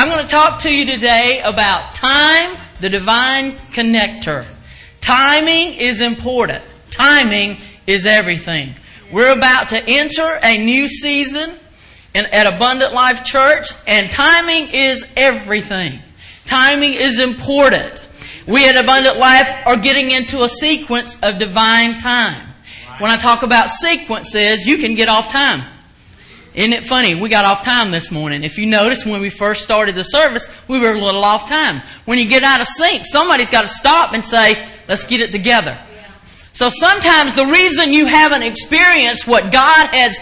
I'm going to talk to you today about time, the divine connector. Timing is important. Timing is everything. We're about to enter a new season at Abundant Life Church, and timing is everything. Timing is important. We at Abundant Life are getting into a sequence of divine time. When I talk about sequences, you can get off time. Isn't it funny? We got off time this morning. If you notice, when we first started the service, we were a little off time. When you get out of sync, somebody's got to stop and say, let's get it together. So sometimes the reason you haven't experienced what God has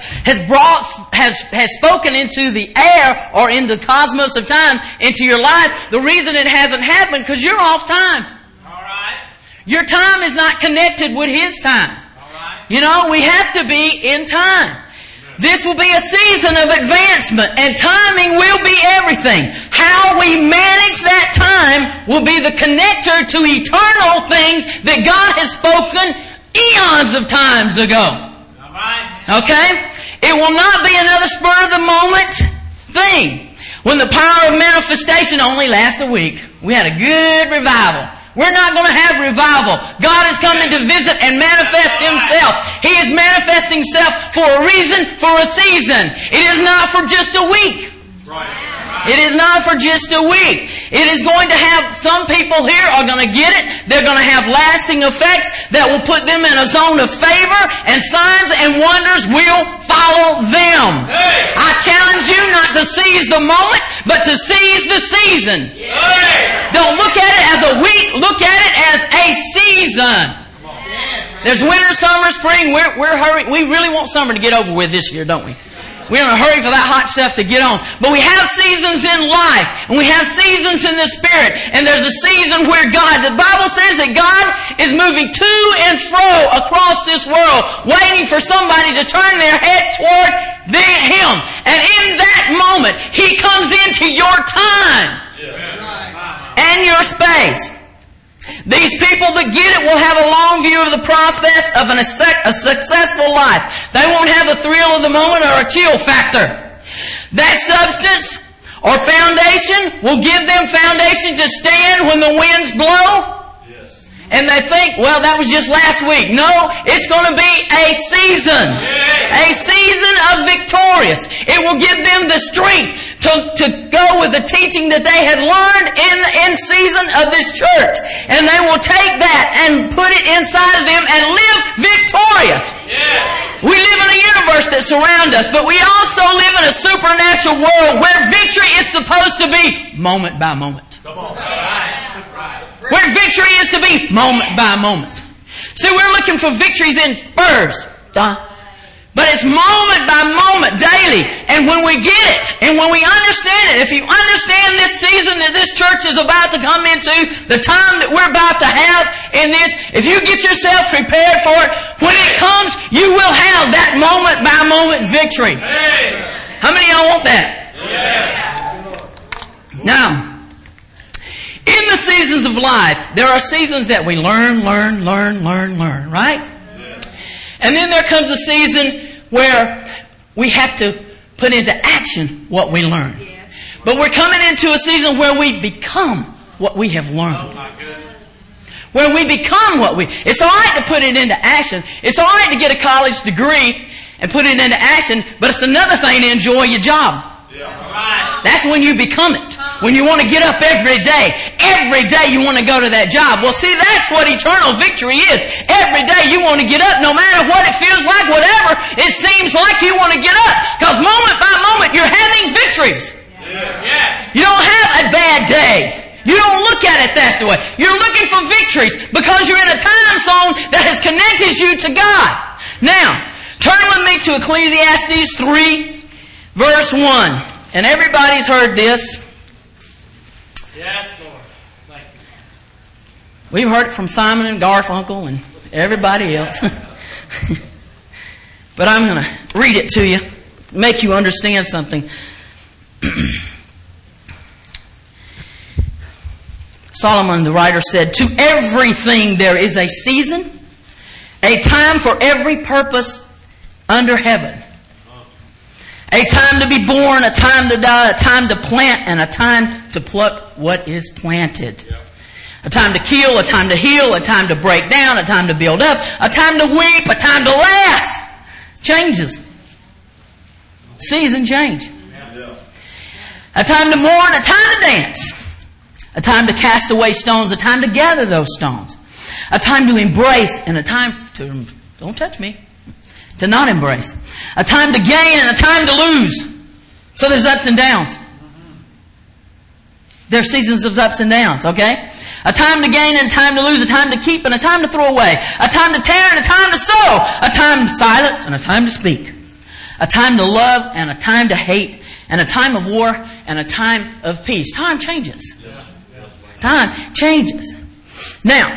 spoken into the air or in the cosmos of time into your life, the reason it hasn't happened because you're off time. All right. Your time is not connected with His time. All right. You know, we have to be in time. This will be a season of advancement, and timing will be everything. How we manage that time will be the connector to eternal things that God has spoken eons of times ago. All right. Okay? It will not be another spur-of-the-moment thing. When the power of manifestation only lasts a week, we had a good revival. We're not going to have revival. God is coming to visit and manifest Himself. He is manifesting Himself for a reason, for a season. It is not for just a week. It is not for just a week. It is going to have, some people here are going to get it. They're going to have lasting effects that will put them in a zone of favor, and signs and wonders will follow them. Hey. I challenge you not to seize the moment, but to seize the season. Hey. Don't look at it as a week, look at it as a season. There's winter, summer, spring. We're hurrying. We really want summer to get over with this year, don't we? We're in a hurry for that hot stuff to get on. But we have seasons in life, and we have seasons in the Spirit, and there's a season where the Bible says that God is moving to and fro across this world, waiting for somebody to turn their head toward Him. And in that moment, He comes into your time and your space. These people that get it will have a long view of the prospect of a successful life. They won't have a thrill of the moment or a chill factor. That substance or foundation will give them foundation to stand when the winds blow. Yes. And they think, well, that was just last week. No, it's going to be a season. A season of victorious. It will give them the strength to go with the teaching that they had learned in season of this church. And they will take that and put it inside of them and live victorious. Yeah. We live in a universe that surrounds us, but we also live in a supernatural world where victory is supposed to be moment by moment. Come on. Right. Where victory is to be moment by moment. See, we're looking for victories in spurs. But it's moment by moment, daily. And when we get it, and when we understand it, if you understand this season that this church is about to come into, the time that we're about to have in this, if you get yourself prepared for it, when it comes, you will have that moment by moment victory. Hey. How many of y'all want that? Yeah. Now, in the seasons of life, there are seasons that we learn, right? And then there comes a season where we have to put into action what we learn. But we're coming into a season where we become what we have learned. Oh my goodness. Where we become what we... It's all right to put it into action. It's all right to get a college degree and put it into action, but it's another thing to enjoy your job. Yeah. Right. That's when you become it. When you want to get up every day. Every day you want to go to that job. Well, see, that's what eternal victory is. Every day you want to get up, no matter what it feels like, whatever it seems like, you want to get up. Because moment by moment you're having victories. Yeah. You don't have a bad day. You don't look at it that way. You're looking for victories because you're in a time zone that has connected you to God. Now, turn with me to Ecclesiastes 3, verse 1. And everybody's heard this. Yes, Lord. Thank you. We've heard it from Simon and Garfunkel and everybody else. But I'm going to read it to you, make you understand something. Solomon, the writer, said, "To everything there is a season, a time for every purpose under heaven." A time to be born, a time to die, a time to plant, and a time to pluck what is planted. A time to kill, a time to heal, a time to break down, a time to build up, a time to weep, a time to laugh. Changes. Season change. A time to mourn, a time to dance. A time to cast away stones, a time to gather those stones. A time to embrace and a time to, don't touch me, to not embrace. A time to gain and a time to lose. So there's ups and downs. There's seasons of ups and downs, okay? A time to gain and a time to lose, a time to keep and a time to throw away. A time to tear and a time to sow. A time to silence and a time to speak. A time to love and a time to hate. And a time of war and a time of peace. Time changes. Time changes. Now,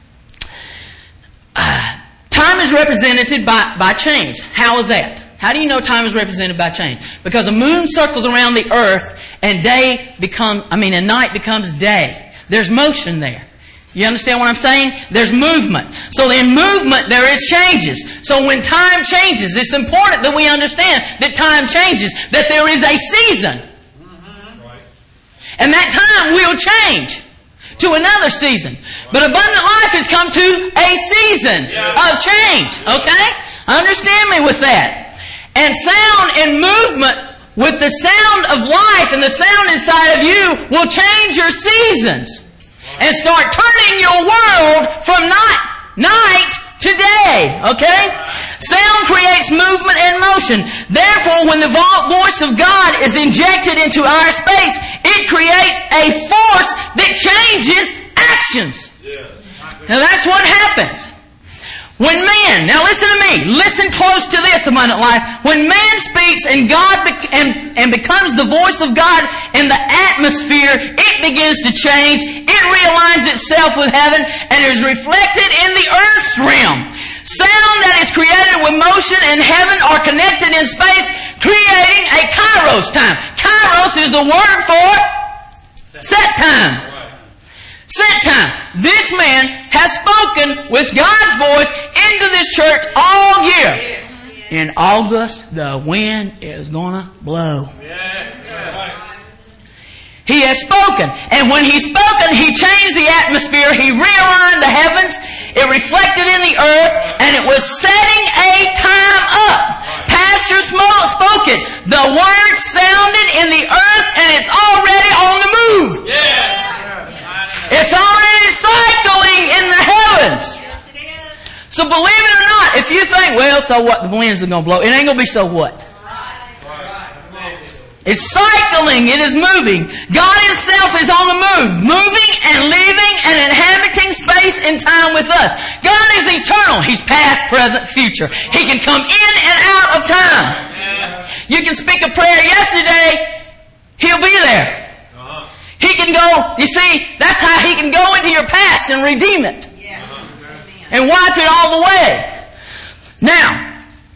time is represented by change. How is that? How do you know time is represented by change? Because a moon circles around the earth and night becomes day. There's motion there. You understand what I'm saying? There's movement. So in movement there is changes. So when time changes, it's important that we understand that time changes, that there is a season. And that time will change to another season. But abundant life has come to a season of change. Okay? Understand me with that. And sound and movement with the sound of life and the sound inside of you will change your seasons. And start turning your world from night to day. Okay? Sound creates movement and motion. Therefore, when the voice of God is injected into our space, it creates a force that changes actions. Now that's what happens. When man, now listen to me, listen close to this, abundant life. When man speaks and God and becomes the voice of God in the atmosphere, it begins to change. It realigns itself with heaven and is reflected in the earth's realm. Sound that is created with motion in heaven are connected in space, creating a kairos time. Kairos is the word for set time. Set time. This man has spoken with God's voice into this church all year. In August, the wind is gonna blow. He has spoken. And when He's spoken, He changed the atmosphere. He realigned the heavens. It reflected in the earth. And it was setting a time up. Pastor spoke it. The word sounded in the earth and it's already on the move. It's already cycling in the heavens. So believe it or not, if you think, well, so what, the winds are going to blow, it ain't going to be so what. It's cycling, it is moving. God Himself is on the move, moving and leaving and inhabiting space and time with us. God is eternal. He's past, present, future. He can come in and out of time. You can speak a prayer yesterday, He'll be there. He can go, you see, that's how He can go into your past and redeem it. And wipe it all away. Now,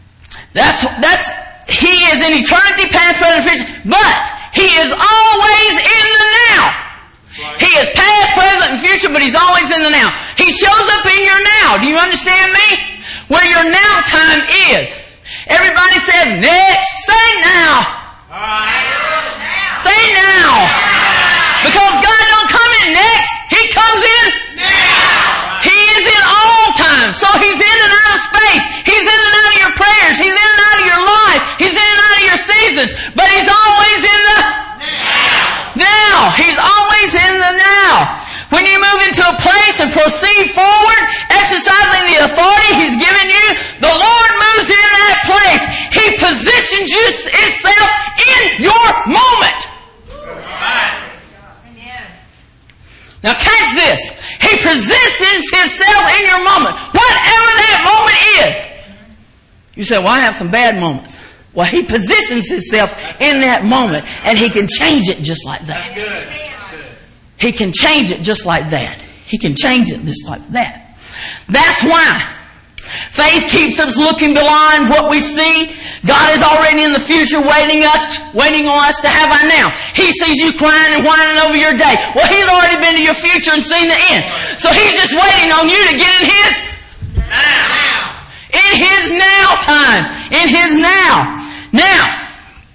He is in eternity, past, present, future, but He is always in the now. He is past, present, and future, but He's always in the now. He shows up in your now. Do you understand me? Where your now time is. Everybody says next. Say now. Say now. Because God don't come in next. He comes in now. He is in all time. So He's in and out of space. He's in and out of your prayers. He's in and out of your life. He's in and out of your seasons. But He's always in the now. He's always in the now. When you move into a place and proceed forward, exercising the authority He's given you, the Lord moves in that place. He positions Himself in your moment. Now catch this. He positions Himself in your moment. Whatever that moment is. You say, well, I have some bad moments. Well, He positions Himself in that moment and He can change it just like that. He can change it just like that. He can change it just like that. That's why faith keeps us looking beyond what we see. God is already in the future waiting on us to have our now. He sees you crying and whining over your day. Well, He's already been to your future and seen the end. So He's just waiting on you to get in His now. In His now time. In His now. Now,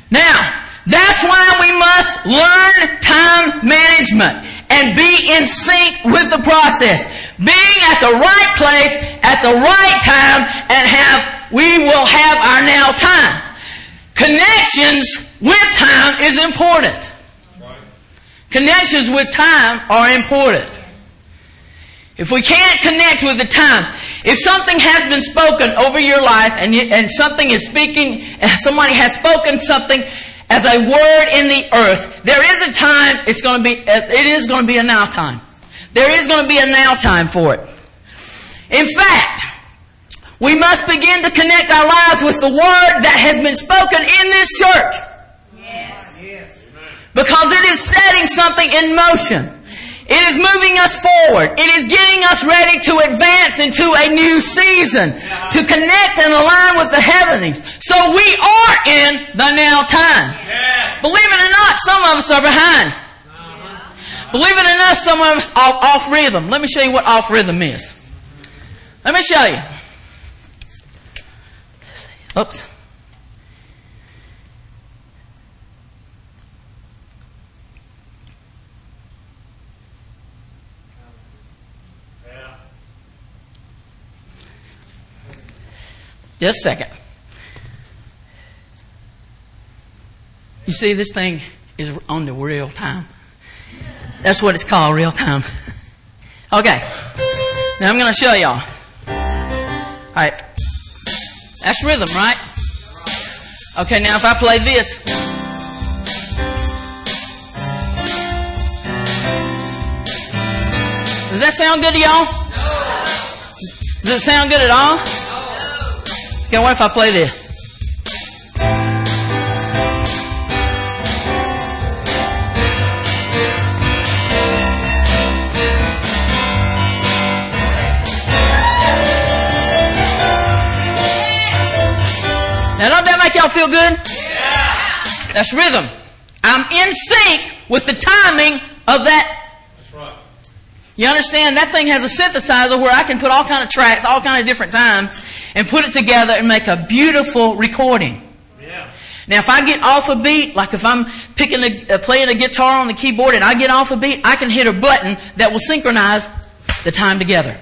Now, that's why we must learn time management and be in sync with the process. Being at the right place at the right time, and we will have our now time. Connections with time is important. Connections with time are important. If we can't connect with the time, if something has been spoken over your life and something is speaking, somebody has spoken something as a word in the earth, there is a time it is going to be a now time. There is going to be a now time for it. In fact, we must begin to connect our lives with the word that has been spoken in this church. Yes. Because it is setting something in motion. It is moving us forward. It is getting us ready to advance into a new season, to connect and align with the heavens. So we are in the now time. Believe it or not, some of us are behind. Believe it or not, some of us are off rhythm. Let me show you what off rhythm is. Let me show you. Oops. Just a second. You see, this thing is on the real time. That's what it's called, real time. Okay. Now I'm going to show y'all. Alright. That's rhythm, right? Okay, now if I play this. Does that sound good to y'all? Does it sound good at all? Okay, what if I play this? Now, don't that make y'all feel good? Yeah. That's rhythm. I'm in sync with the timing of that. That's right. You understand? That thing has a synthesizer where I can put all kind of tracks, all kind of different times, and put it together and make a beautiful recording. Yeah. Now, if I get off a beat, like if I'm playing a guitar on the keyboard and I get off a beat, I can hit a button that will synchronize the time together.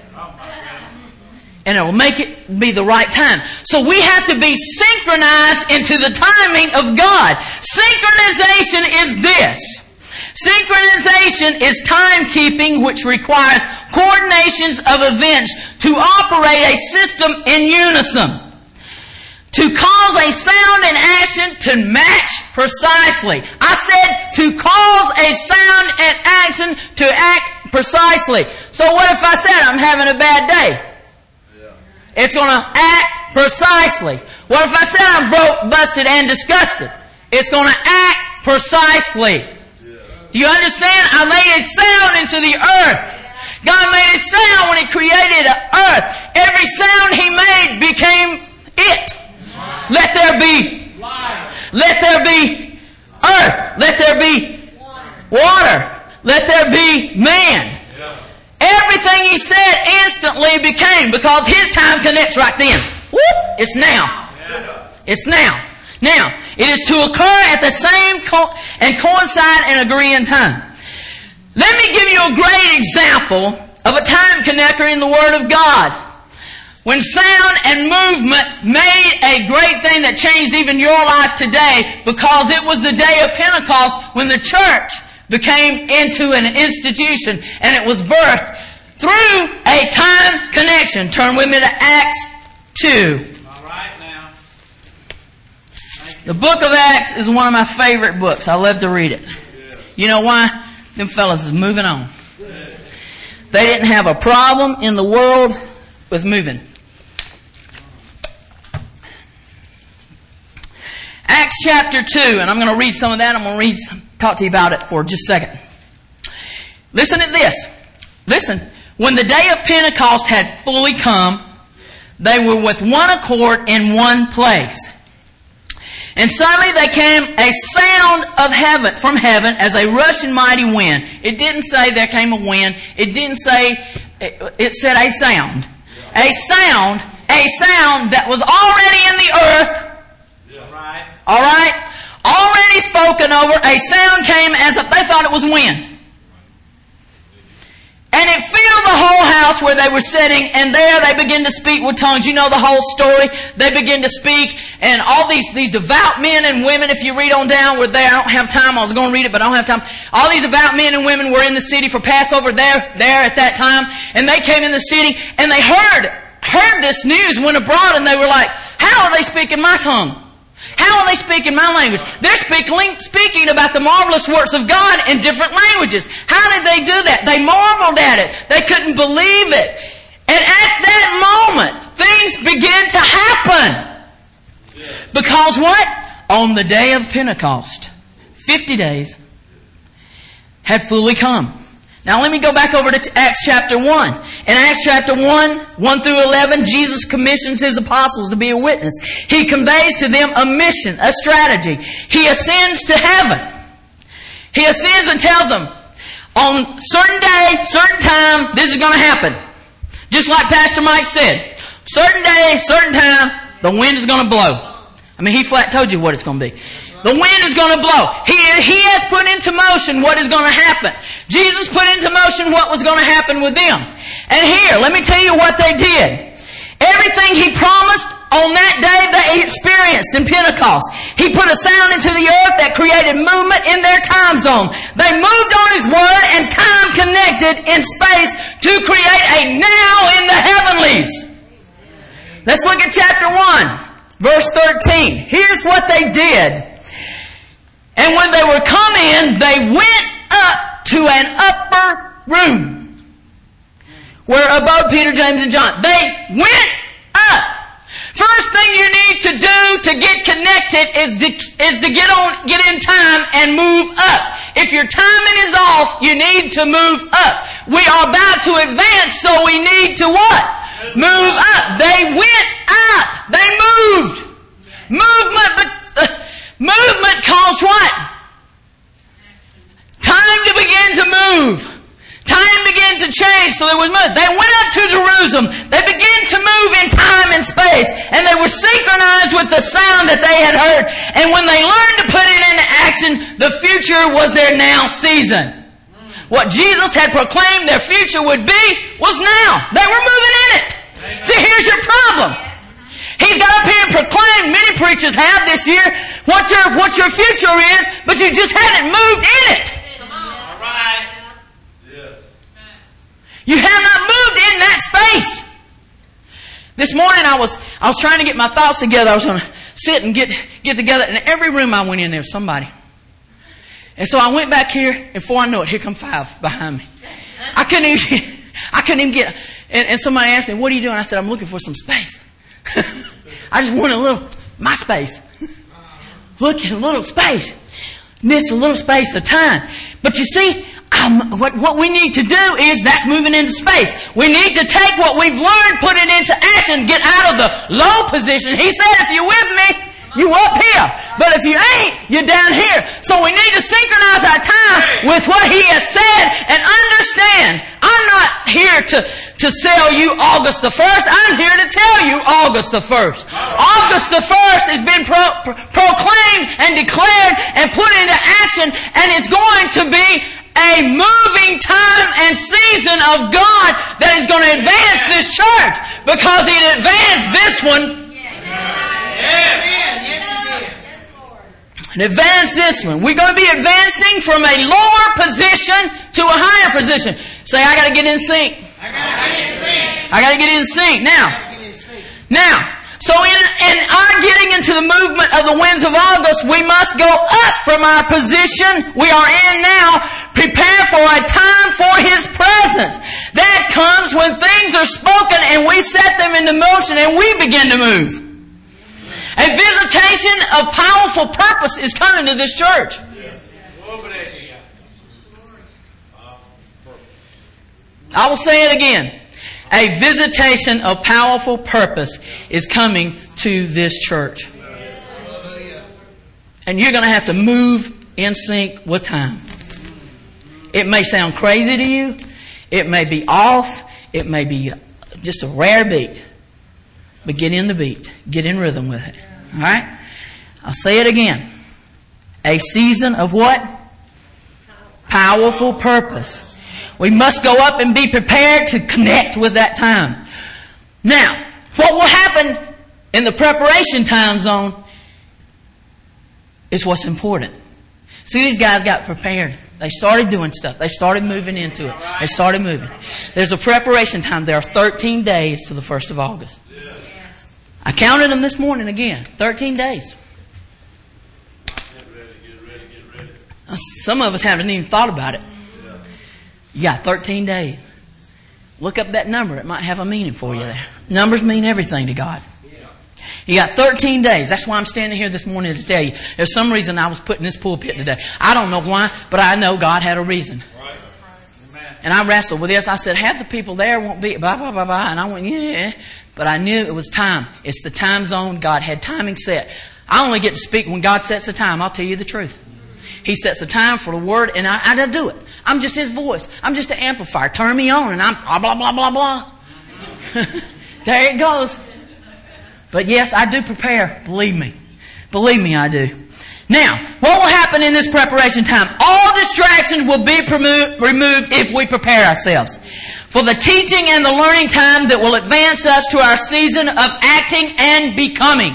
And it will make it be the right time. So we have to be synchronized into the timing of God. Synchronization is this. Synchronization is timekeeping, which requires coordinations of events to operate a system in unison. To cause a sound and action to match precisely. I said to cause a sound and action to act precisely. So what if I said I'm having a bad day? It's going to act precisely. What if I said I'm broke, busted, and disgusted? It's going to act precisely. Do you understand? I made it sound into the earth. God made it sound when He created the earth. Every sound He made became it. Let there be life. Let there be earth. Let there be water. Let there be man. Everything He said instantly became, because His time connects right then. Whoop! It's now. It's now. Now, it is to occur at the same and coincide and agree in time. Let me give you a great example of a time connector in the Word of God. When sound and movement made a great thing that changed even your life today, because it was the day of Pentecost when the church became into an institution, and it was birthed through a time connection. Turn with me to Acts 2. All right now. The book of Acts is one of my favorite books. I love to read it. You know why? Them fellas is moving on. They didn't have a problem in the world with moving. Acts chapter 2, and I'm going to read some of that. I'm going to talk to you about it for just a second. Listen to this. Listen. When the day of Pentecost had fully come, they were with one accord in one place. And suddenly there came a sound of heaven, from heaven, as a rushing mighty wind. It didn't say there came a wind. It didn't say, it said a sound. A sound that was already in the earth. Alright? All already spoken over, a sound came as if they thought it was wind. And it filled the whole house where they were sitting, and there they began to speak with tongues. You know the whole story. They began to speak, and all these devout men and women, if you read on down, were there. I don't have time. I was going to read it, but I don't have time. All these devout men and women were in the city for Passover there at that time, and they came in the city, and they heard this news went abroad, and they were like, how are they speaking my tongue? How are they speaking my language? They're speaking about the marvelous works of God in different languages. How did they do that? They marveled at it. They couldn't believe it. And at that moment, things began to happen. Because what? On the day of Pentecost, 50 days had fully come. Now let me go back over to Acts chapter 1. In Acts chapter 1 through 11, Jesus commissions His apostles to be a witness. He conveys to them a mission, a strategy. He ascends to heaven. He ascends and tells them, on certain day, certain time, this is going to happen. Just like Pastor Mike said, certain day, certain time, the wind is going to blow. I mean, he flat told you what it's going to be. The wind is going to blow. He has put into motion what is going to happen. Jesus put into motion what was going to happen with them. And here, let me tell you what they did. Everything He promised on that day they experienced in Pentecost. He put a sound into the earth that created movement in their time zone. They moved on His word and time connected in space to create a now in the heavenlies. Let's look at chapter 1, verse 13. Here's what they did. And when they were come in, they went up to an upper room where abode Peter, James, and John. They went up. First thing you need to do to get connected is to get in time and move up. If your timing is off, you need to move up. We are about to advance, so we need to what? Move up. They went up. They moved. Movement caused what? Time to begin to move. Time began to change, so there was movement. They went up to Jerusalem. They began to move in time and space, and they were synchronized with the sound that they had heard. And when they learned to put it into action, the future was their now season. What Jesus had proclaimed their future would be was now. They were moving in it. See, here's your problem. He's got up here and proclaimed, many preachers have this year, what your future is, but you just haven't moved in it. All right. You have not moved in that space. This morning I was trying to get my thoughts together. I was going to sit and get together. And in every room I went in, there was somebody. And so I went back here, and before I know it, here come 5 behind me. I couldn't even get, and somebody asked me, what are you doing? I said, I'm looking for some space. I just want my space. Look at a little space. Miss a little space of time. But you see, what we need to do is that's moving into space. We need to take what we've learned, put it into action, get out of the low position. He said, if you're with me, you up here. But if you ain't, you're down here. So we need to synchronize our time with what He has said and understand. I'm not here to sell you August the 1st. I'm here to tell you August the 1st. August the 1st has been proclaimed and declared and put into action, and it's going to be a moving time and season of God that is going to advance this church, because it advanced this one. And advance this one. We're going to be advancing from a lower position to a higher position. Say, I got to get in sync. I got to get in sync. Now, so in our getting into the movement of the winds of August, we must go up from our position we are in now, prepare for a time for His presence. That comes when things are spoken and we set them into motion and we begin to move. A visitation of powerful purpose is coming to this church. I will say it again. A visitation of powerful purpose is coming to this church. And you're going to have to move in sync with time. It may sound crazy to you. It may be off. It may be just a rare beat. But get in the beat. Get in rhythm with it. All right? I'll say it again. A season of what? Powerful purpose. We must go up and be prepared to connect with that time. Now, what will happen in the preparation time zone is what's important. See, these guys got prepared. They started doing stuff. They started moving into it. They started moving. There's a preparation time. There are 13 days to the 1st of August. I counted them this morning again. 13 days. Some of us haven't even thought about it. You got 13 days. Look up that number. It might have a meaning for you there. Numbers mean everything to God. You got 13 days. That's why I'm standing here this morning to tell you. There's some reason I was put in this pulpit today. I don't know why, but I know God had a reason. And I wrestled with this. I said, half the people there won't be, blah, blah, blah, blah. And I went, yeah. But I knew it was time. It's the time zone. God had timing set. I only get to speak when God sets the time. I'll tell you the truth. He sets the time for the word, and I don't do it. I'm just His voice. I'm just an amplifier. Turn me on, and I'm blah, blah, blah, blah, blah. There it goes. But yes, I do prepare. Believe me. Believe me, I do. Now, what will happen in this preparation time? All distractions will be removed if we prepare ourselves for the teaching and the learning time that will advance us to our season of acting and becoming.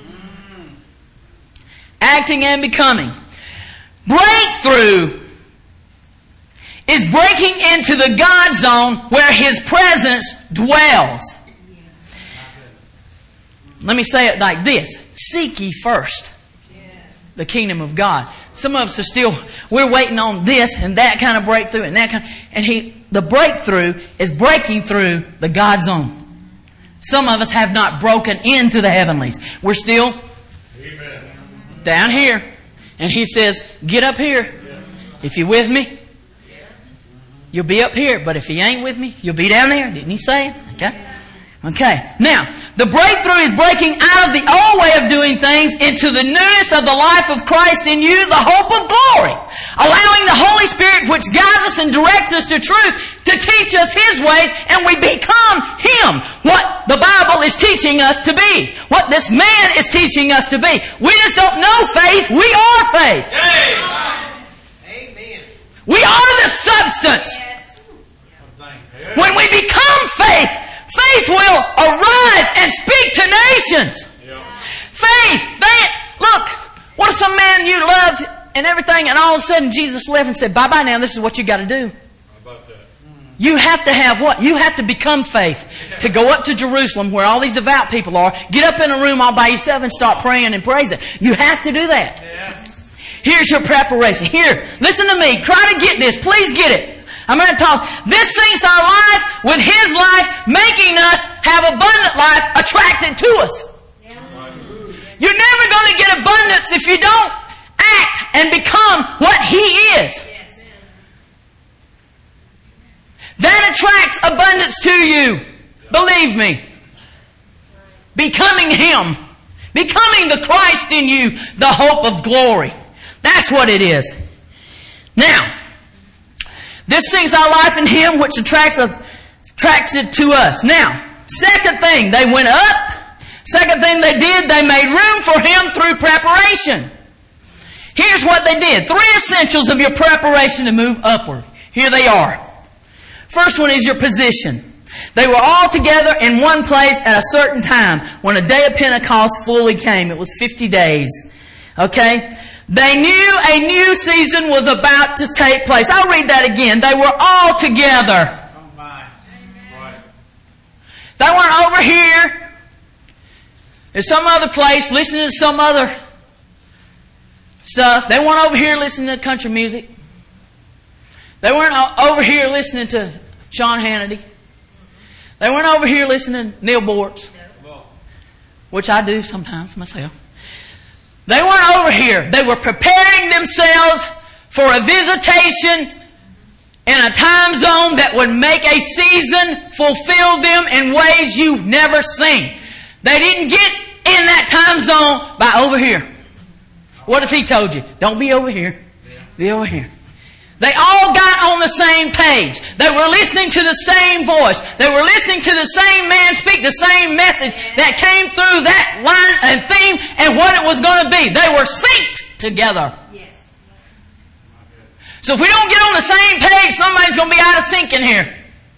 Acting and becoming. Breakthrough is breaking into the God zone where His presence dwells. Let me say it like this. Seek ye first the kingdom of God. Some of us are still, we're waiting on this and that kind of breakthrough and that kind of, and the breakthrough is breaking through the God zone. Some of us have not broken into the heavenlies. We're still down here. And He says, get up here. If you're with me, you'll be up here. But if He ain't with me, you'll be down there. Didn't He say it? Okay. Now, the breakthrough is breaking out of the old way of doing things into the newness of the life of Christ in you, the hope of glory. Allowing the Holy Spirit, which guides us and directs us to truth, to teach us His ways, and we become Him. What the Bible is teaching us to be. What this man is teaching us to be. We just don't know faith. We are faith. Amen. We are the substance. When we become faith, faith will arise and speak to nations. Faith. Look, what if some man you loved and everything, and all of a sudden Jesus left and said, bye-bye now, this is what you got to do. You have to have what? You have to become faith. To go up to Jerusalem where all these devout people are, get up in a room all by yourself and start praying and praising. You have to do that. Here's your preparation. Here, listen to me. Try to get this. Please get it. I'm going to talk. This syncs our life with His life, making us have abundant life attracted to us. You're never going to get abundance if you don't act and become what He is. That attracts abundance to you. Believe me. Becoming Him. Becoming the Christ in you, the hope of glory. That's what it is. Now, this syncs our life in Him, which attracts it to us. Now, second thing, they went up. Second thing they did, they made room for Him through preparation. Here's what they did. 3 essentials of your preparation to move upward. Here they are. First one is your position. They were all together in one place at a certain time when the day of Pentecost fully came. It was 50 days. Okay? They knew a new season was about to take place. I'll read that again. They were all together. They weren't over here in some other place listening to some other stuff. They weren't over here listening to country music. They weren't over here listening to Sean Hannity. They weren't over here listening to Neil Bortz, which I do sometimes myself. They weren't over here. They were preparing themselves for a visitation in a time zone that would make a season fulfill them in ways you've never seen. They didn't get in that time zone by over here. What has He told you? Don't be over here. Be over here. They all got on the same page. They were listening to the same voice. They were listening to the same man speak the same message that came through that line and theme and what it was going to be. They were synced. together. So if we don't get on the same page, somebody's going to be out of sync in here.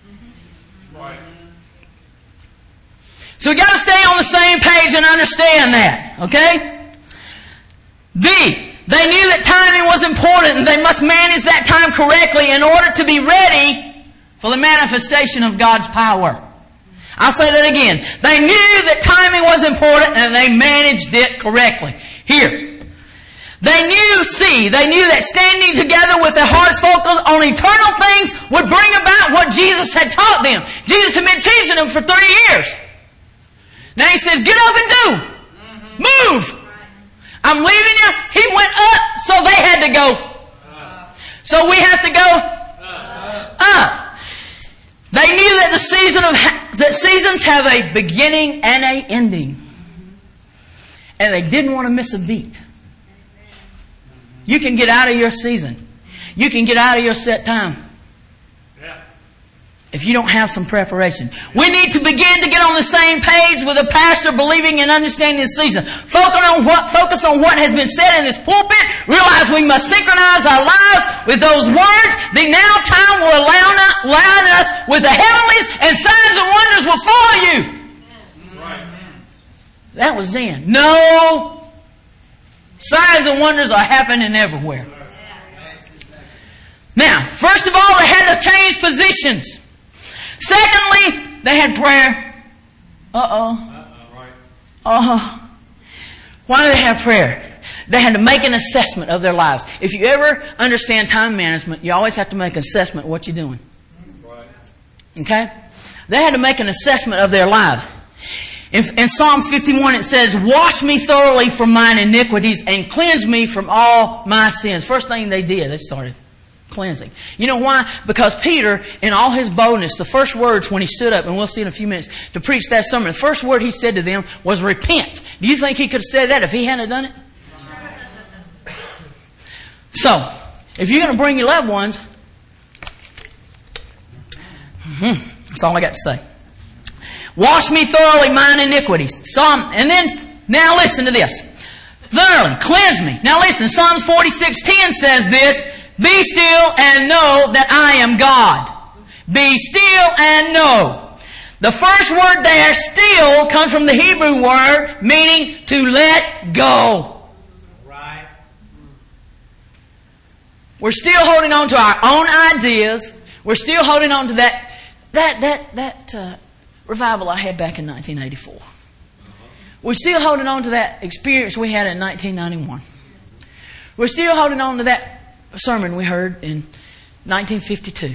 So we got to stay on the same page and understand that. Okay? B. They knew that timing was important and they must manage that time correctly in order to be ready for the manifestation of God's power. I'll say that again. They knew that timing was important and they managed it correctly. Here. They knew that standing together with their hearts focused on eternal things would bring about what Jesus had taught them. Jesus had been teaching them for 30 years. Now He says, get up and do. Move. I'm leaving you. He went up, so they had to go. So we have to go up. They knew that that seasons have a beginning and a ending. And they didn't want to miss a beat. You can get out of your season. You can get out of your set time. If you don't have some preparation. We need to begin to get on the same page with a pastor believing and understanding this season. Focus on what has been said in this pulpit. Realize we must synchronize our lives with those words. The now time will align us with the heavenlies and signs and wonders will follow you. Right. That was then. No. Signs and wonders are happening everywhere. Now, first of all, they had to change positions. Secondly, they had prayer. Why do they have prayer? They had to make an assessment of their lives. If you ever understand time management, you always have to make an assessment of what you're doing. Okay? They had to make an assessment of their lives. In Psalms 51 it says, wash me thoroughly from mine iniquities and cleanse me from all my sins. First thing they did, they started cleansing. You know why? Because Peter, in all his boldness, the first words when he stood up, and we'll see in a few minutes, to preach that sermon, the first word he said to them was repent. Do you think he could have said that if he hadn't done it? So, if you're going to bring your loved ones, that's all I got to say. Wash me thoroughly mine iniquities. And then, now listen to this. Thoroughly, cleanse me. Now listen, Psalms 46:10 says this, be still and know that I am God. Be still and know. The first word there, still, comes from the Hebrew word meaning to let go. Right. We're still holding on to our own ideas. We're still holding on to that revival I had back in 1984. We're still holding on to that experience we had in 1991. We're still holding on to that sermon we heard in 1952.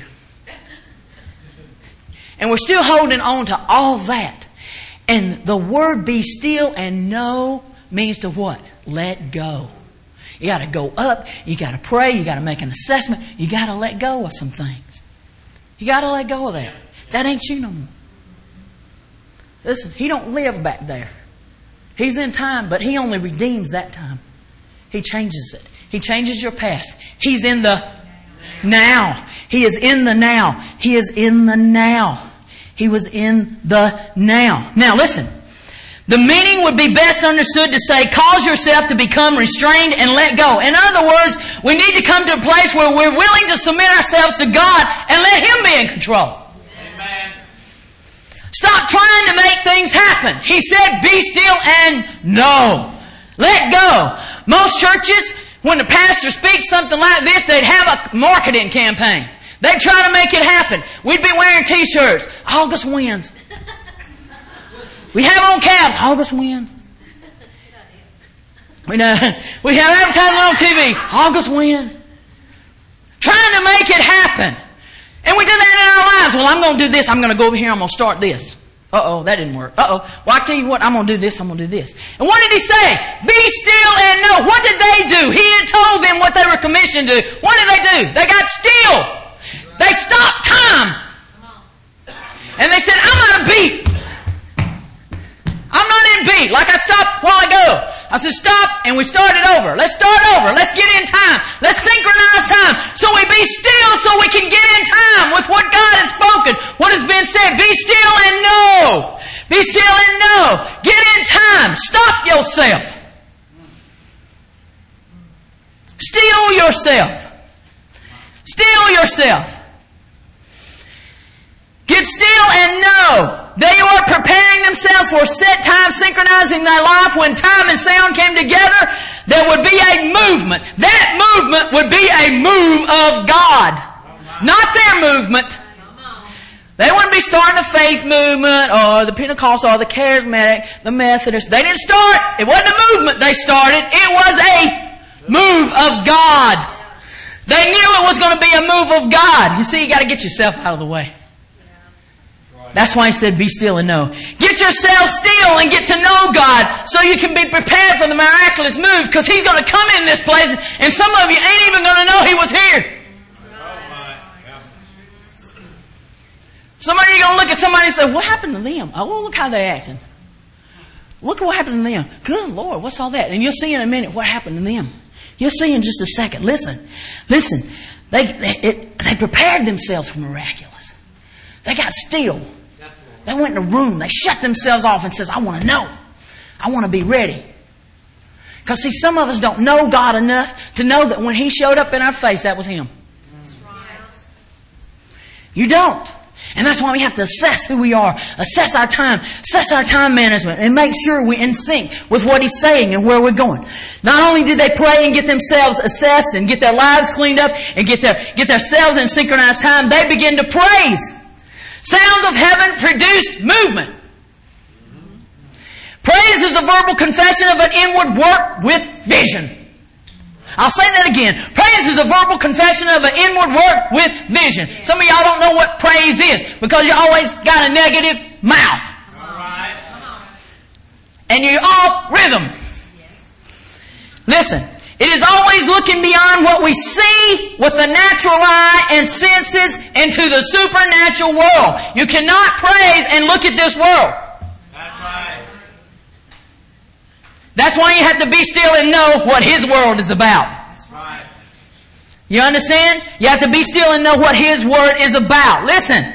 And we're still holding on to all that. And the word be still and know means to what? Let go. You got to go up. You got to pray. You got to make an assessment. You got to let go of some things. You got to let go of that. That ain't you no more. Listen, He don't live back there. He's in time, but He only redeems that time. He changes it. He changes your past. He's in the now. He is in the now. He is in the now. He was in the now. Now listen. The meaning would be best understood to say, cause yourself to become restrained and let go. In other words, we need to come to a place where we're willing to submit ourselves to God and let Him be in control. Amen. Stop trying to make things happen. He said, be still and know. Let go. Most churches, when the pastor speaks something like this, they'd have a marketing campaign. They'd try to make it happen. We'd be wearing t-shirts. August wins. We have on caps. August wins. We have advertising on TV. August wins. Trying to make it happen. And we do that in our lives. Well, I'm going to do this. I'm going to go over here. I'm going to start this. That didn't work. Well, I tell you what. I'm going to do this. I'm going to do this. And what did He say? Be still and know. What did they do? He had told them what they were commissioned to do. What did they do? They got still. They stopped time. And they said, I'm out of beat. I'm not in beat. Like I stopped a while ago. I said, stop, and we started over. Let's start over. Let's get in time. Let's synchronize time. So we be still so we can get in time with what God has spoken, what has been said. Be still and know. Be still and know. Get in time. Stop yourself. yourself. Still yourself. Get still and know they are preparing themselves for a set time, synchronizing their life. When time and sound came together, there would be a movement. That movement would be a move of God. Not their movement. They wouldn't be starting a faith movement or the Pentecostal or the Charismatic, the Methodist. They didn't start. It wasn't a movement they started. It was a move of God. They knew it was going to be a move of God. You see, you got to get yourself out of the way. That's why he said, be still and know. Get yourself still and get to know God so you can be prepared for the miraculous move, because He's going to come in this place and some of you ain't even going to know He was here. Some of you are going to look at somebody and say, what happened to them? Oh, look how they're acting. Look at what happened to them. Good Lord, what's all that? And you'll see in a minute what happened to them. You'll see in just a second. Listen. They prepared themselves for miraculous. They got still. They went in a room. They shut themselves off and says, I want to know. I want to be ready. Because see, some of us don't know God enough to know that when He showed up in our face, that was Him. That's right. You don't. And that's why we have to assess who we are, assess our time management, and make sure we're in sync with what He's saying and where we're going. Not only did they pray and get themselves assessed and get their lives cleaned up and get themselves in synchronized time, they began to praise. Sounds of heaven produced movement. Praise is a verbal confession of an inward work with vision. I'll say that again. Praise is a verbal confession of an inward work with vision. Some of y'all don't know what praise is because you always got a negative mouth. All right. And you're off rhythm. Listen, it is always looking beyond what we see with the natural eye and senses into the supernatural world. You cannot praise and look at this world. That's right. That's why you have to be still and know what His world is about. That's right. You understand? You have to be still and know what His word is about. Listen.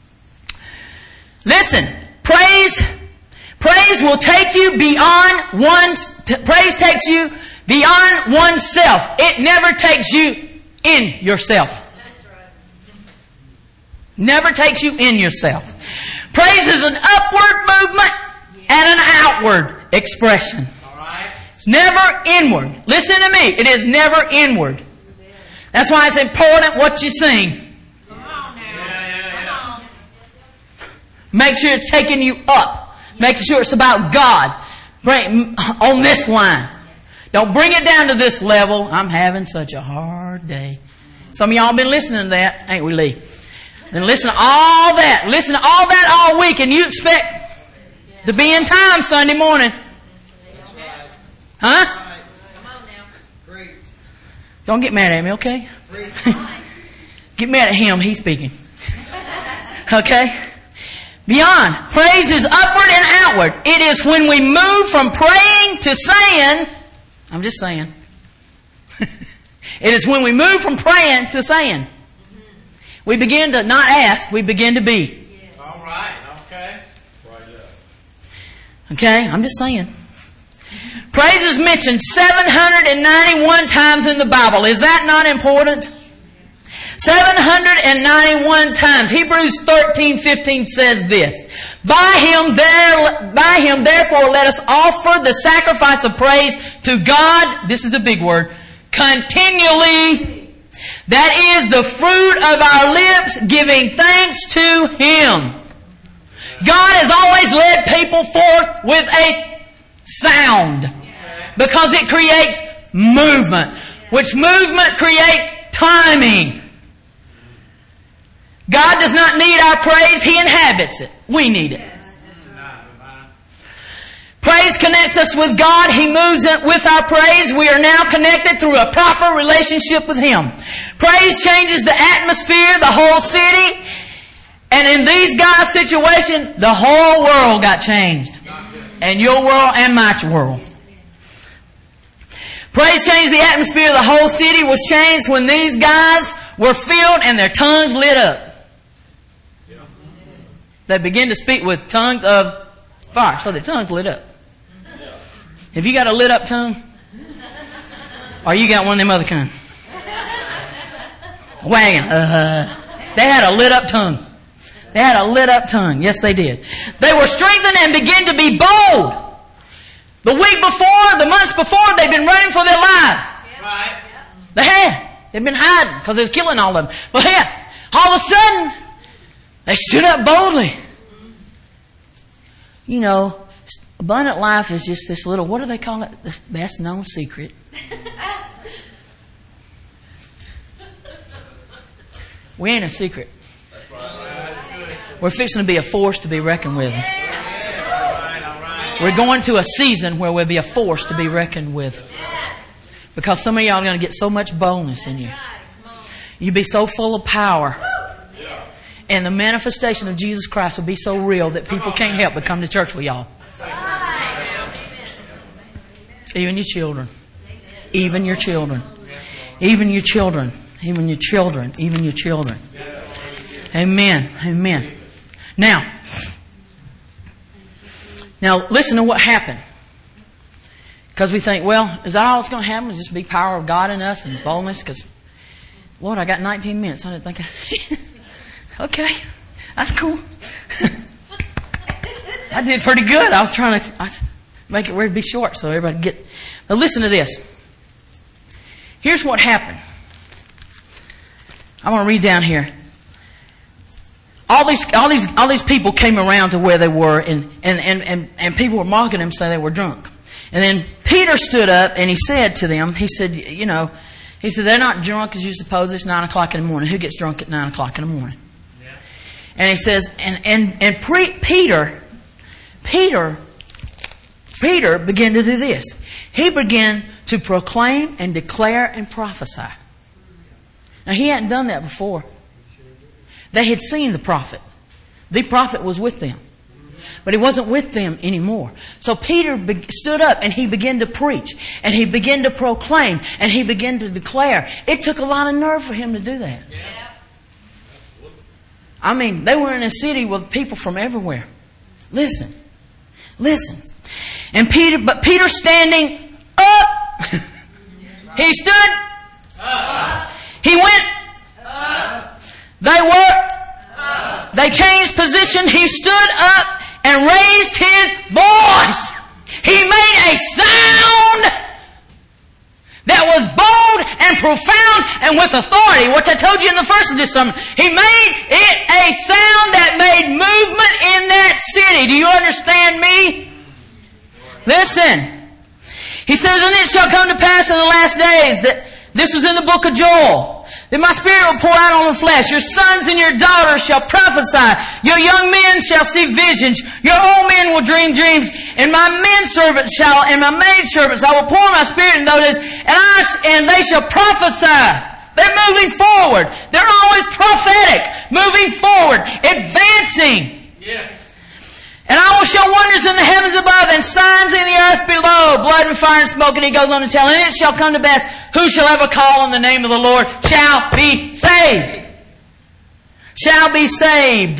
Praise will take you beyond praise takes you beyond oneself. It never takes you in yourself. That's right. Never takes you in yourself. Praise is an upward movement and an outward expression. It's never inward. Listen to me. It is never inward. That's why it's important what you sing. Come on now. Make sure it's taking you up. Making sure it's about God. On this line. Don't bring it down to this level. I'm having such a hard day. Some of y'all been listening to that, ain't we, Lee? And listen to all that. Listen to all that all week, and you expect to be in time Sunday morning. Huh? Come on now. Don't get mad at me, okay? Get mad at him. He's speaking. Okay? Beyond. Praise is upward and outward. It is when we move from praying to saying. I'm just saying. It is when we move from praying to saying. We begin to not ask. We begin to be. Yes. All right. Okay. Okay? I'm just saying. Praise is mentioned 791 times in the Bible. Is that not important? 791 times. Hebrews 13:15 says this. By him therefore let us offer the sacrifice of praise to God. This is a big word. Continually. That is the fruit of our lips, giving thanks to Him. God has always led people forth with a sound. Because it creates movement. Which movement creates timing. God does not need our praise. He inhabits it. We need it. Praise connects us with God. He moves with our praise. We are now connected through a proper relationship with Him. Praise changes the atmosphere, the whole city. And in these guys' situation, the whole world got changed. And your world and my world. Praise changed the atmosphere. The whole city was changed when these guys were filled and their tongues lit up. They began to speak with tongues of fire. So their tongues lit up. Have you got a lit up tongue? Or you got one of them other kind? Wagging. They had a lit up tongue. They had a lit up tongue. Yes, they did. They were strengthened and began to be bold. The week before, the months before, they'd been running for their lives. Right. They had. They'd been hiding because they was killing all of them. But yeah, all of a sudden, they stood up boldly. You know, abundant life is just this little, what do they call it? The best known secret. We ain't a secret. We're fixing to be a force to be reckoned with. We're going to a season where we'll be a force to be reckoned with. Because some of y'all are going to get so much boldness in you. You'll be so full of power. And the manifestation of Jesus Christ will be so real that people can't help but come to church with y'all. Even your children. Even your children. Even your children. Even your children. Even your children. Amen. Amen. Now listen to what happened. Because we think, well, is that all that's going to happen? Is just be power of God in us and boldness? Because, Lord, I got 19 minutes. I didn't think okay, that's cool. I did pretty good. I was trying to make it where it'd be short so everybody get. But listen to this. Here's what happened. I'm going to read down here. All these people came around to where they were, and people were mocking them, saying they were drunk. And then Peter stood up and he said to them, he said, they're not drunk as you suppose. It's 9 o'clock in the morning. Who gets drunk at 9 o'clock in the morning? Yeah. And he says, Peter began to do this. He began to proclaim and declare and prophesy. Now he hadn't done that before. They had seen the prophet. The prophet was with them. But he wasn't with them anymore. So Peter stood up and he began to preach. And he began to proclaim. And he began to declare. It took a lot of nerve for him to do that. Yeah. I mean, they were in a city with people from everywhere. Listen. And Peter standing up. He stood up. He went up. They worked. They changed position. He stood up and raised his voice. He made a sound that was bold and profound and with authority, which I told you in the first of this sermon. He made it a sound that made movement in that city. Do you understand me? Listen. He says, and it shall come to pass in the last days that this was in the book of Joel. That my Spirit will pour out on the flesh. Your sons and your daughters shall prophesy. Your young men shall see visions. Your old men will dream dreams. And my menservants and my maidservants, I will pour my Spirit in those days, and they shall prophesy. They're moving forward. They're always prophetic. Moving forward. Advancing. Yeah. And I will show wonders in the heavens above and signs in the earth below, blood and fire and smoke. And he goes on to tell, and it shall come to pass, who shall ever call on the name of the Lord shall be saved. Shall be saved.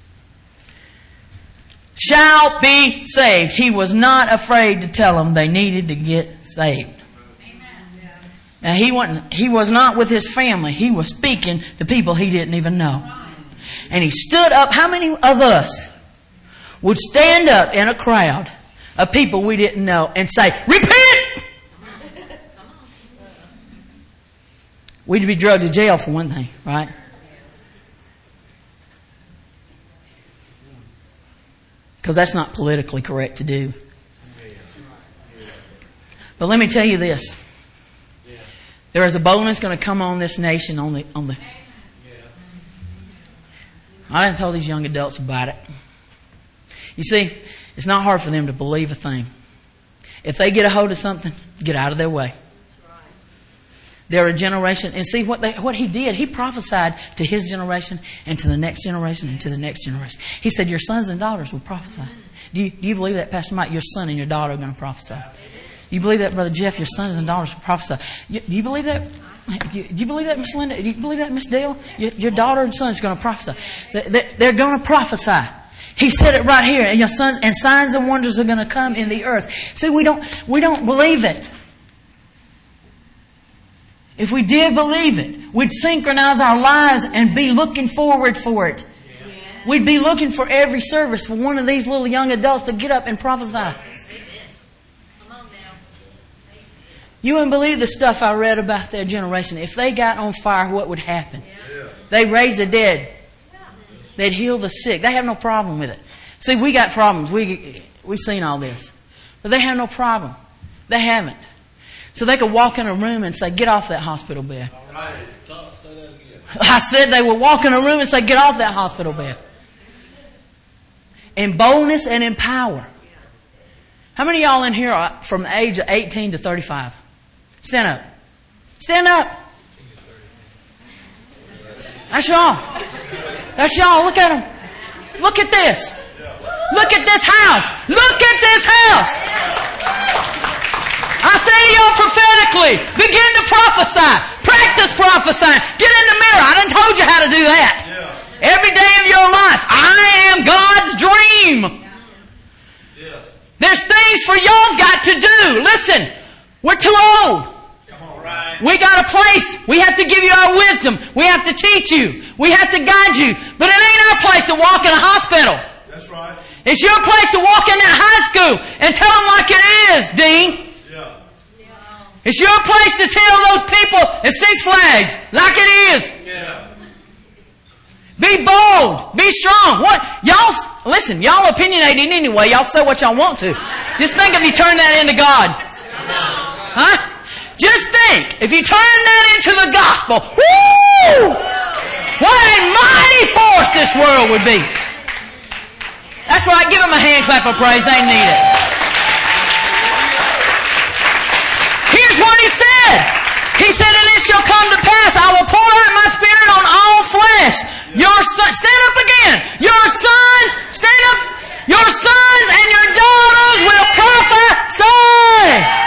Shall be saved. He was not afraid to tell them they needed to get saved. Now he was not with his family. He was speaking to people he didn't even know. And he stood up. How many of us would stand up in a crowd of people we didn't know and say, repent! We'd be drugged to jail for one thing, right? Because that's not politically correct to do. But let me tell you this. There is a boldness going to come on this nation on the. I didn't tell these young adults about it. You see, it's not hard for them to believe a thing. If they get a hold of something, get out of their way. They're a generation, and see what he did. He prophesied to his generation and to the next generation and to the next generation. He said, your sons and daughters will prophesy. Do you believe that, Pastor Mike? Your son and your daughter are going to prophesy. Do you believe that, Brother Jeff? Your sons and daughters will prophesy. Do you believe that? Do you believe that, Miss Linda? Do you believe that, Miss Dale? Your daughter and son is going to prophesy. They're going to prophesy. He said it right here, and your sons and signs and wonders are going to come in the earth. See, we don't believe it. If we did believe it, we'd synchronize our lives and be looking forward for it. We'd be looking for every service for one of these little young adults to get up and prophesy. You wouldn't believe the stuff I read about their generation. If they got on fire, what would happen? They raise the dead. They'd heal the sick. They have no problem with it. See, we got problems. We've seen all this. But they have no problem. They haven't. So they could walk in a room and say, get off that hospital bed. I said they would walk in a room and say, get off that hospital bed. In boldness and in power. How many of y'all in here are from the age of 18 to 35? Stand up. Stand up. That's y'all. That's y'all. Look at them. Look at this. Look at this house. Look at this house. I say to y'all prophetically, begin to prophesy. Practice prophesying. Get in the mirror. I done told you how to do that. Every day of your life. I am God's dream. There's things for y'all got to do. Listen, we're too old. We got a place. We have to give you our wisdom. We have to teach you. We have to guide you. But it ain't our place to walk in a hospital. That's right. It's your place to walk in that high school and tell them like it is, Dean. Yeah. It's your place to tell those people at Six Flags like it is. Yeah. Be bold. Be strong. What? Y'all, listen, y'all opinionated anyway. Y'all say what y'all want to. Just think if you turn that into God. Huh? Just think, if you turn that into the gospel, woo! What a mighty force this world would be. That's right, give them a hand clap of praise, they need it. Here's what he said. He said, and it shall come to pass, I will pour out my spirit on all flesh. Your son, stand up again. Your sons, stand up. Your sons and your daughters will prophesy.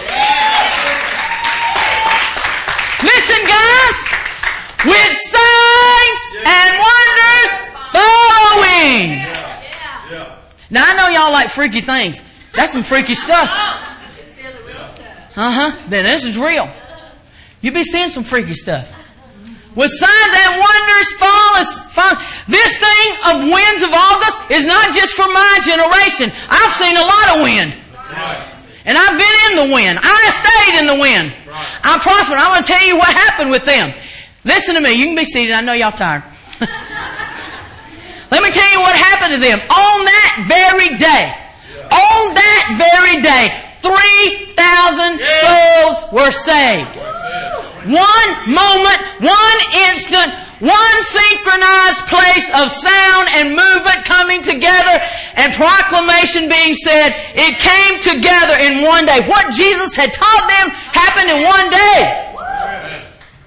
Listen, guys, with signs and wonders following. Now, I know y'all like freaky things. That's some freaky stuff. Then this is real. You be seeing some freaky stuff. With signs and wonders follow. This thing of winds of August is not just for my generation. I've seen a lot of wind. And I've been in the wind. I stayed in the wind. I'm prospering. I want to tell you what happened with them. Listen to me. You can be seated. I know y'all tired. Let me tell you what happened to them. On that very day, 3,000 souls were saved. One moment, one instant, one synchronized place of sound and movement coming together and proclamation being said. It came together in one day. What Jesus had taught them happened in one day.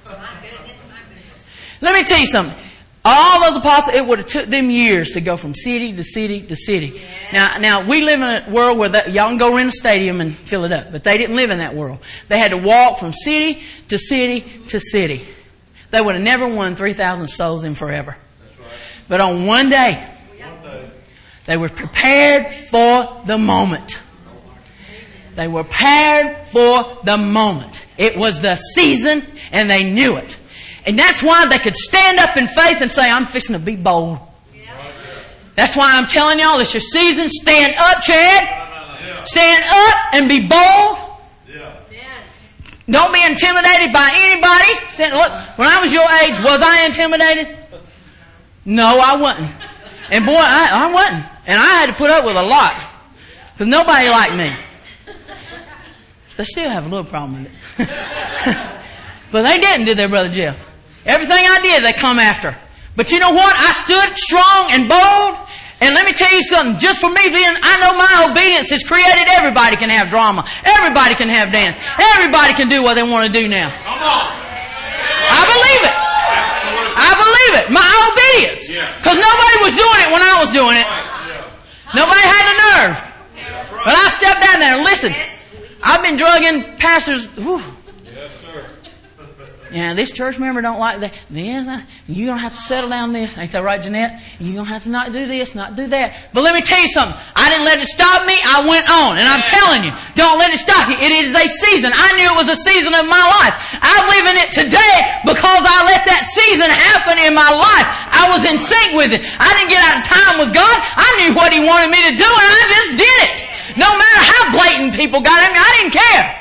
Let me tell you something. All those apostles, it would have took them years to go from city to city to city. Now we live in a world where y'all can go rent a stadium and fill it up, but they didn't live in that world. They had to walk from city to city to city. They would have never won 3,000 souls in forever. That's right. But on one day, they were prepared for the moment. They were prepared for the moment. It was the season, and they knew it. And that's why they could stand up in faith and say, I'm fixing to be bold. That's why I'm telling y'all, it's your season. Stand up, Chad. Stand up and be bold. Don't be intimidated by anybody. Look, when I was your age, was I intimidated? No, I wasn't. And boy, I wasn't. And I had to put up with a lot. Because nobody liked me. They still have a little problem with it. But they didn't, did they, Brother Jeff? Everything I did, they come after. But you know what? I stood strong and bold. And let me tell you something. Just for me being, I know my obedience has created everybody can have drama. Everybody can have dance. Everybody can do what they want to do now. Come on. I believe it. I believe it. My obedience. Because nobody was doing it when I was doing it. Nobody had the nerve. But I stepped down there and listen. I've been drugging pastors. Whew. Yeah, this church member don't like that. Then you're going to have to settle down this. Ain't that right, Jeanette? You're going to have to not do this, not do that. But let me tell you something. I didn't let it stop me. I went on. And I'm telling you, don't let it stop you. It is a season. I knew it was a season of my life. I live in it today because I let that season happen in my life. I was in sync with it. I didn't get out of time with God. I knew what He wanted me to do, and I just did it. No matter how blatant people got at me, I didn't care.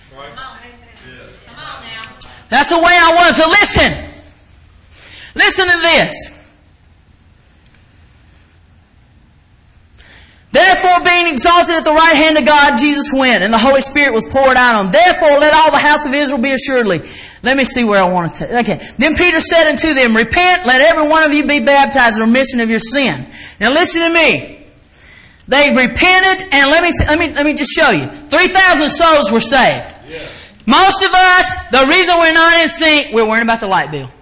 That's the way I was. So listen. Listen to this. Therefore, being exalted at the right hand of God, Jesus went, and the Holy Spirit was poured out on him. Therefore, let all the house of Israel be assuredly. Let me see where I want to take. Okay. Then Peter said unto them, Repent, let every one of you be baptized in remission of your sin. Now listen to me. They repented, and let me just show you. 3,000 souls were saved. Yeah. Most of us, the reason we're not in sync, we're worrying about the light bill.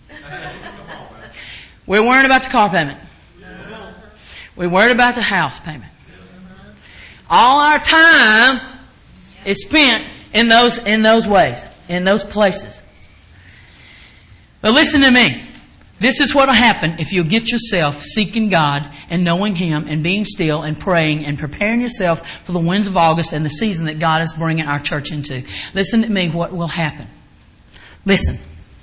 We're worrying about the car payment. We're worried about the house payment. All our time is spent in those ways, in those places. But listen to me. This is what will happen if you get yourself seeking God and knowing Him and being still and praying and preparing yourself for the winds of August and the season that God is bringing our church into. Listen to me, what will happen. Listen.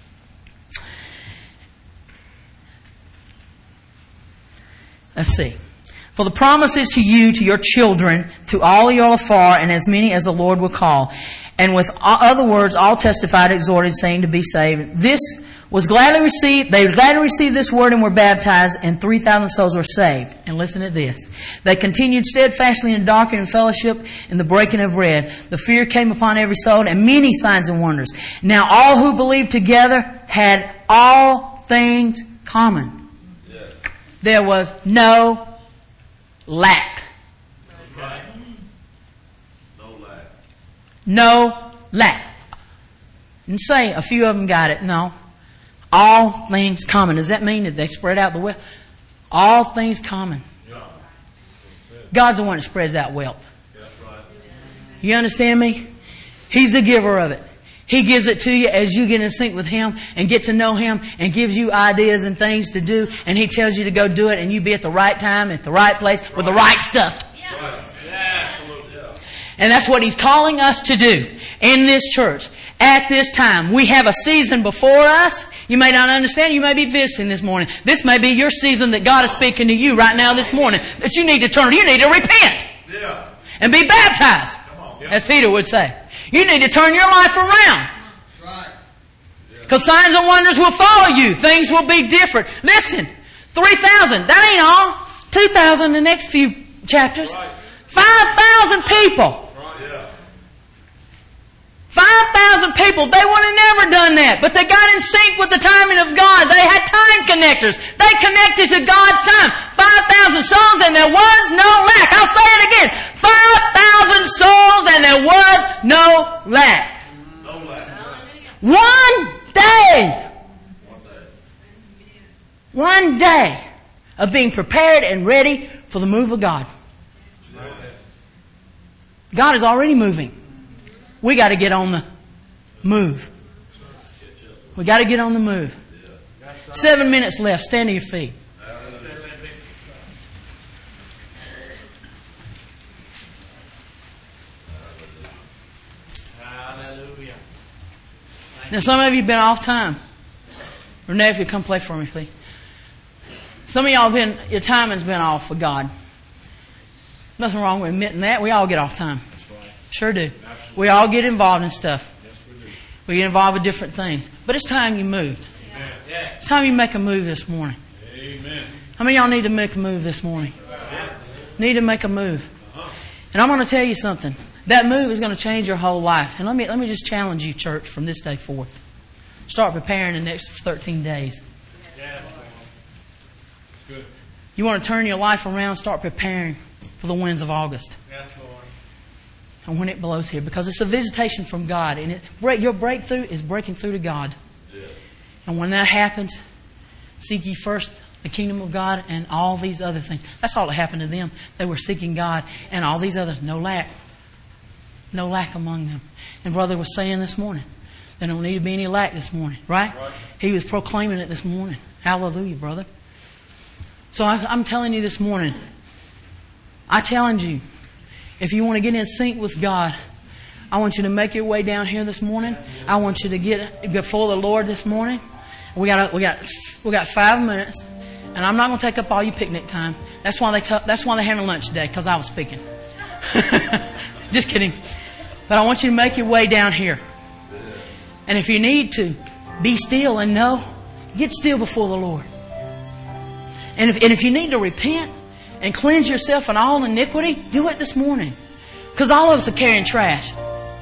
Let's see. For the promise is to you, to your children, to all you afar, and as many as the Lord will call. And with other words, all testified, exhorted, saying to be saved. This was gladly received. They gladly received this word and were baptized, and 3,000 souls were saved. And listen to this. They continued steadfastly in doctrine and fellowship in the breaking of bread. The fear came upon every soul, and many signs and wonders. Now all who believed together had all things common. Yes. There was no lack. Right. No lack. And say a few of them got it. No. All things common. Does that mean that they spread out the wealth? All things common. Yeah. God's the one that spreads out wealth. That's right. You understand me? He's the giver of it. He gives it to you as you get in sync with Him and get to know Him and gives you ideas and things to do, and He tells you to go do it, and you be at the right time, at the right place, with the right stuff. Yeah. Right. Yeah, absolutely. Yeah. And that's what He's calling us to do in this church at this time. We have a season before us. You may not understand. You may be visiting this morning. This may be your season that God is speaking to you right now this morning. That you need to turn. You need to repent. Yeah. And be baptized. As Peter would say. You need to turn your life around. That's right. Because signs and wonders will follow you. Things will be different. Listen. 3,000. That ain't all. 2,000 in the next few chapters. Right. 5,000 people. 5,000 people. They would have never done that. But they got in sync with the timing of God. They had time connectors. They connected to God's time. 5,000 souls and there was no lack. I'll say it again. 5,000 souls and there was no lack. No lack. One day. One day of being prepared and ready for the move of God. God is already moving. We got to get on the move. We got to get on the move. 7 minutes left. Stand to your feet. Hallelujah. Now some of you have been off time. Renee, if you come play for me, please. Some of y'all your timing's been off for God. Nothing wrong with admitting that. We all get off time. Sure do. We all get involved in stuff. We get involved with different things. But it's time you moved. It's time you make a move this morning. Amen. How many of y'all need to make a move this morning? Need to make a move. And I'm going to tell you something. That move is going to change your whole life. And let me just challenge you, church, from this day forth. Start preparing the next 13 days. You want to turn your life around, start preparing for the winds of August. Yes, Lord. And when it blows here, because it's a visitation from God, and your breakthrough is breaking through to God. Yes. And when that happens, seek ye first the kingdom of God and all these other things. That's all that happened to them. They were seeking God and all these others. No lack. No lack among them. And brother was saying this morning, There don't need to be any lack this morning, right? He was proclaiming it this morning. Hallelujah, brother. So I'm telling you this morning, I challenge you, if you want to get in sync with God, I want you to make your way down here this morning. I want you to get before the Lord this morning. We got 5 minutes, and I'm not going to take up all your picnic time. That's why they're having lunch today, because I was speaking. Just kidding. But I want you to make your way down here. And if you need to, be still and know, get still before the Lord. And if you need to repent and cleanse yourself from all iniquity, do it this morning. Because all of us are carrying trash.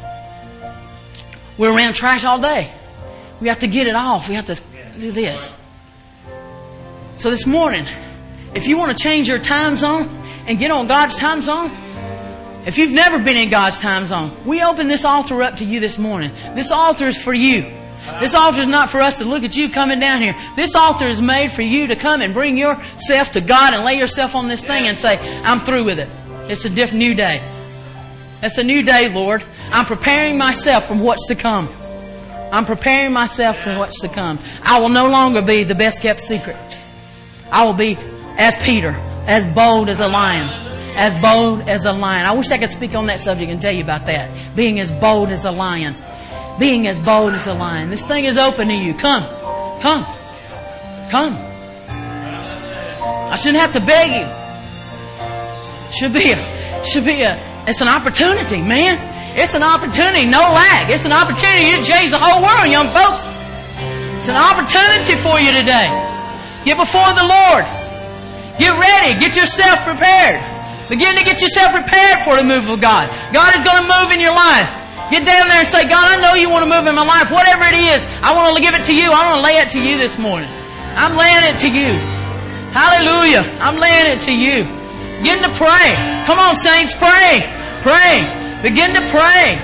We're around trash all day. We have to get it off. We have to do this. So this morning, if you want to change your time zone and get on God's time zone, if you've never been in God's time zone, we open this altar up to you this morning. This altar is for you. This altar is not for us to look at you coming down here. This altar is made for you to come and bring yourself to God and lay yourself on this thing and say, I'm through with it. It's a new day. It's a new day, Lord. I'm preparing myself from what's to come. I'm preparing myself for what's to come. I will no longer be the best kept secret. I will be as Peter, as bold as a lion. As bold as a lion. I wish I could speak on that subject and tell you about that. Being as bold as a lion. Being as bold as a lion. This thing is open to you. Come. Come. Come. I shouldn't have to beg you. It's an opportunity, man. It's an opportunity. No lag. It's an opportunity to change the whole world, young folks. It's an opportunity for you today. Get before the Lord. Get ready. Get yourself prepared. Begin to get yourself prepared for the move of God. God is going to move in your life. Get down there and say, God, I know you want to move in my life. Whatever it is, I want to give it to you. I want to lay it to you this morning. I'm laying it to you. Hallelujah. I'm laying it to you. Begin to pray. Come on, saints, pray. Pray. Begin to pray.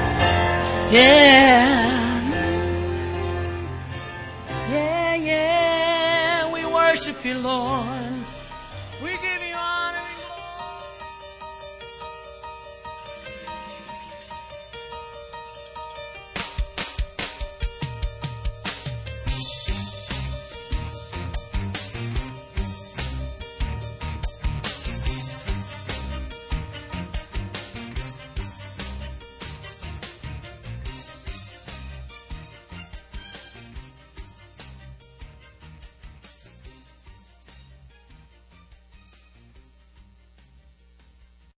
Yeah. Yeah, yeah. We worship you, Lord.